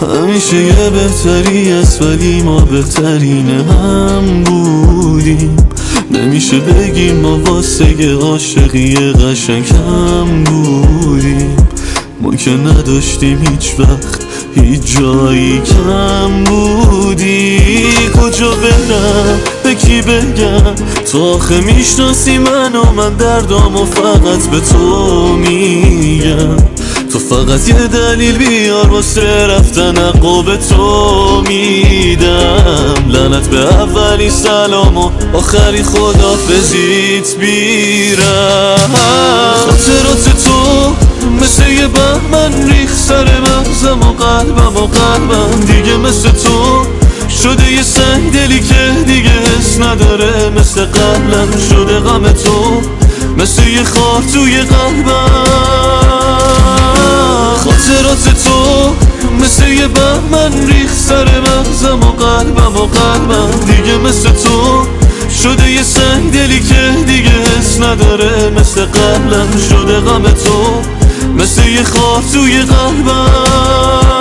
همیشه یه بهتری است ولی ما بهترین هم بودیم. نمیشه بگیم ما واسه عاشقی قشنگ هم بودیم. ما که نداشتیم هیچ وقت هیچ جایی کم بودی. کجا برم به کی بگم تو آخه میشناسی من دردامو فقط به تو میگم. تو فقط یه دلیل بیار واسه رفتن حقو به تو میدم. لعنت به اولی سلام و آخری خدافظیت بیرم. خاطرات تو مثل یه بهمن ریخ سر مغزم و قلبم دیگه مثل تو شده یه سنگ دلی که دیگه حس نداره. مثل قبلم شده غم تو مثل یه خار توی قلبم. خاطرات تو مثل یه بهمن ریخ سر مغزم و قلبم دیگه مثل تو شده یه سنگ دلی که دیگه حس نداره. مثل قبلم شده غم تو مثل یه خار توی قلبم.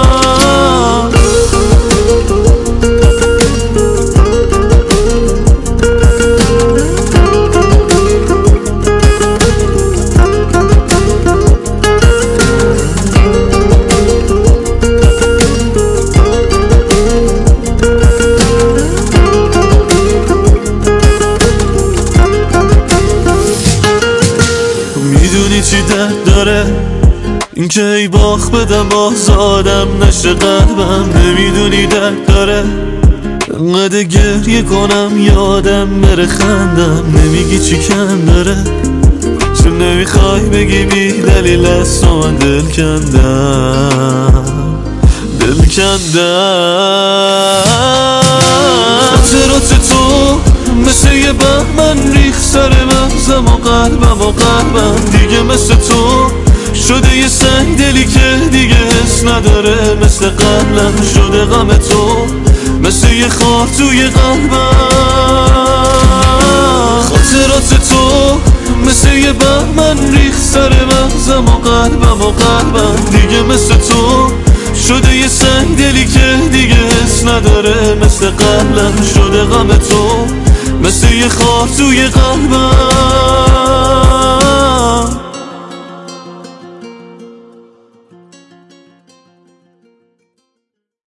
میدونی چی درد داره این که ای باخ بدم آزادم نشه قلبم. نمیدونی درد داره انقدر گریه کنم یادم بره خندم. نمیگی چی کم داره چون نمیخوای بگی بی دلیل است و من دل کندم. خاطرات تو مثل یه بهمن ریخ سر مغزم و قلبم دیگه مثل تو شده یه سنگ دلی که دیگه حس نداره. مثل قبلم شده غم تو مثل یه خار توی قلبم. خاطرات تو مثل یه بهمن ریخ سر مغزم و قلبم دیگه مثل تو شده یه سنگ دلی که دیگه حس نداره. مثل قبلم شده غم تو مثل یه خار توی قلبم.